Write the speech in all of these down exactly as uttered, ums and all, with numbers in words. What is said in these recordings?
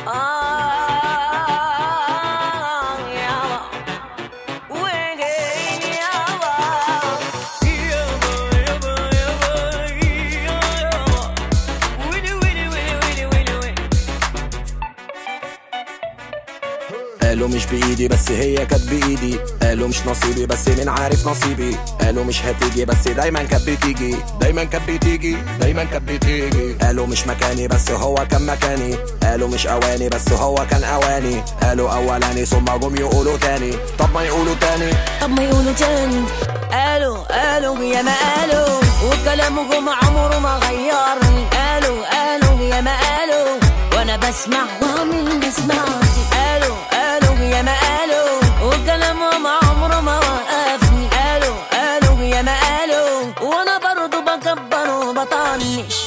قالوا مش بإيدي بس هي كانت بإيدي، قالوا مش نصيبي بس مين عارف نصيبي، قالوا مش هتيجي بس دايما كانت بتيجي، دايما كانت بتيجي، دايما كانت بتيجي. قالوا مش مكاني بس هو كان مكاني، قالوا مش أواني بس هو كان أواني، قالوا أولاني ثم جم يقولوا تاني. طب ما يقولوا تاني، طب ما يقولوا تاني. قالوا قالوا يا ما قالوا وكلامهم عمره ما غيرني، قالوا قالوا يا ما قالوا وأنا بسمع وأعمل ما سمعتي. قالوا قالوا يا ما قالوا وكلامهم عمره ما وقفني، قالوا قالوا يا ما قالوا وأنا برضو بكبر وبطنش.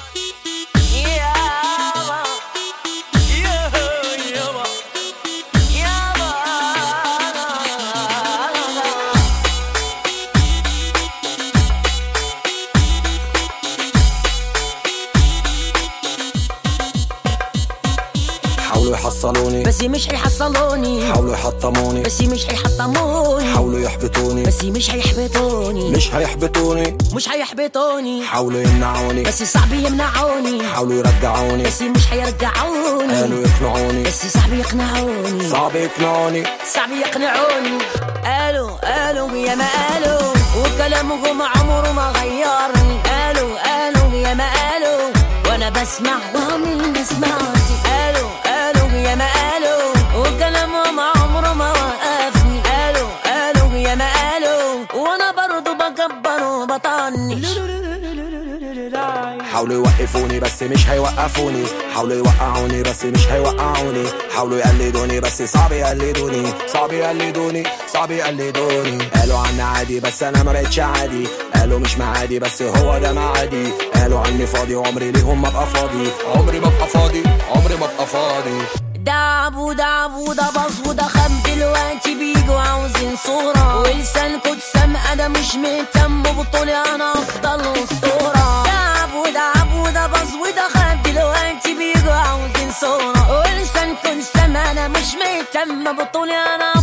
حاولوا يحصلوني بس مش هيحصلوني، حاولوا يحطموني بس مش هيحطموني، حاولوا يحبطوني بس مش هيحبطوني، مش هيحبطوني مش هيحبطوني. حاولوا يمنعوني بس صعب يمنعوني، حاولوا يرجعوني بس مش هيرجعوني، قالوا يقنعوني بس صعب يقنعوني، صعب يقنعوني، صعب يقنعوني. قالوا قالوا يا ما قالوا وكلامهم عمره ما غيرني، قالوا قالوا يا ما قالوا وانا بسمع واعمل ما سمعتي. قالوا قالوا يا ما قالوا وكلامهم عمره ما وقفني، قالوا قالوا يا ما قالوا وانا برضو بكبر وبطنش. حاولوا يوقفوني بس مش هيوقفوني، حاولوا يوقعوني بس مش هيوقعوني، حاولوا يقلدوني بس صعب يقلدوني، صعب يقلدوني، صعب يقلدوني. قالوا عني عادي بس انا ما بقتش عادي، قالوا مش معادي بس هو ده معادي، قالوا عني فاضي عمري ليهم ما ابقى فاضي، عمري ما ابقى فاضي، عمري ما ابقى فاضي. دعب ودعب وده باظ وده خم دلوقتي بيجوا عاوزين صورة، ولسانكوا اتسم انا مش مهتم ببطولي انا افضل اسطورة. دعب ودعب وده باظ وده خم دلوقتي بيجوا عاوزين صورة، ولسانكوا اتسم انا مش مهتم ببطولي انا